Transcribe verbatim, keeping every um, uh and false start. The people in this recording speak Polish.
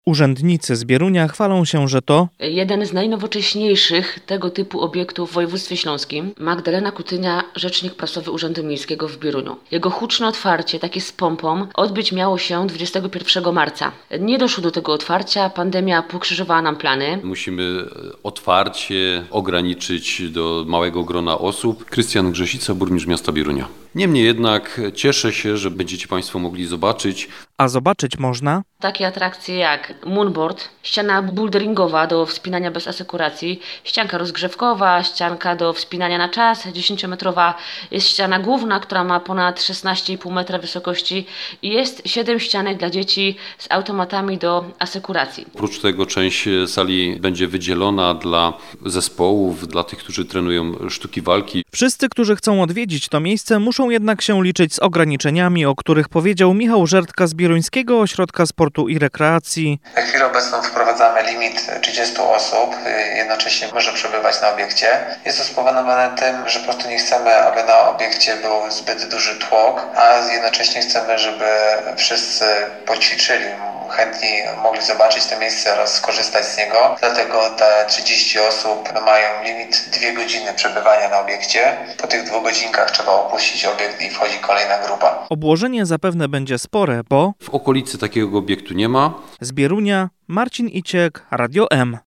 Urzędnicy z Bierunia chwalą się, że to jeden z najnowocześniejszych tego typu obiektów w województwie śląskim. Magdalena Kutynia, rzecznik prasowy Urzędu Miejskiego w Bieruniu. Jego huczne otwarcie, takie z pompą, odbyć miało się dwudziestego pierwszego marca. Nie doszło do tego otwarcia, pandemia pokrzyżowała nam plany. Musimy otwarcie ograniczyć do małego grona osób. Krystian Grzesica, burmistrz miasta Bierunia. Niemniej jednak cieszę się, że będziecie Państwo mogli zobaczyć. A zobaczyć można Takie atrakcje jak moonboard, ściana boulderingowa do wspinania bez asekuracji, ścianka rozgrzewkowa, ścianka do wspinania na czas, dziesięciometrowa, jest ściana główna, która ma ponad szesnaście i pół metra wysokości i jest siedem ścianek dla dzieci z automatami do asekuracji. Oprócz tego część sali będzie wydzielona dla zespołów, dla tych, którzy trenują sztuki walki. Wszyscy, którzy chcą odwiedzić to miejsce, muszą jednak się liczyć z ograniczeniami, o których powiedział Michał Żertka z Bieruńskiego Ośrodka Sportu i Rekreacji. Na chwilę obecną wprowadzamy limit trzydziestu osób, jednocześnie może przebywać na obiekcie. Jest to spowodowane tym, że po prostu nie chcemy, aby na obiekcie był zbyt duży tłok, a jednocześnie chcemy, żeby wszyscy poćwiczyli, chętni mogli zobaczyć to miejsce oraz skorzystać z niego. Dlatego te trzydzieści osób mają limit dwie godziny przebywania na obiekcie. Po tych dwóch godzinkach trzeba opuścić obiekt i wchodzi kolejna grupa. Obłożenie zapewne będzie spore, bo W okolicy takiego obiektu nie ma. z Bierunia Marcin Iciek, Radio M.